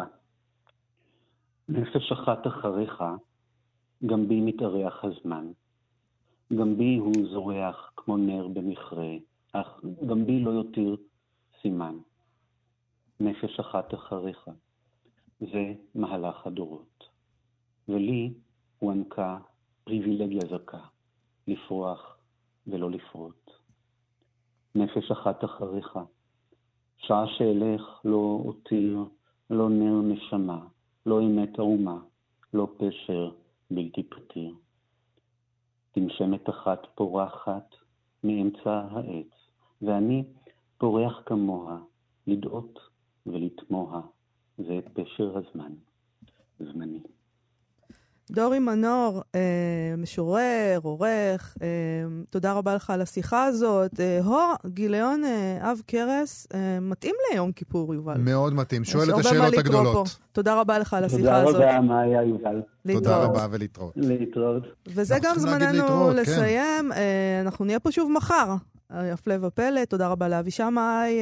נפש אחת אחריך, גם בי מתארח הזמן. גם בי הוא זורח כמו נר במכרה, אך גם בי לא יותיר סימן. נפש אחת אחריך, זה מהלך הדורות. ולי הוענקה פריבילגיה זכה, לפרוח ולא לפרוט. נפש אחת אחריך, שעה שאלך לא אותיר, לא נר נשמה, לא אמת האומה, לא פשר בלתי פתיר. תנשמת אחת פורחת מאמצע העץ, ואני פורח כמוה, לדעות ולתמוה, זה פשר הזמן, זמני. דורי מנור, משורר, עורך, תודה רבה לך על השיחה הזאת. גיליון אב קרס, מתאים ליום כיפור, יובל. מאוד מתאים, שואל את השאלות הגדולות. תודה רבה לך על השיחה הזאת. תודה רבה, מאיה, יובל. תודה רבה ולהתראות. להתראות. וזה גם זמננו לסיים, אנחנו נהיה פה שוב מחר, הפלא ופלא. תודה רבה לאבי שמאי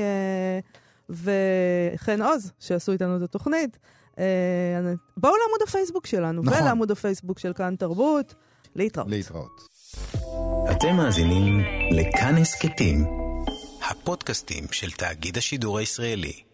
וחן עוז שעשו איתנו את התוכנית. בואו לעמוד הפייסבוק שלנו, ולעמוד הפייסבוק של כאן תרבות. להתראות. אתם מאזינים לכאן הסכתים, הפודקאסטים של תאגיד השידור הישראלי.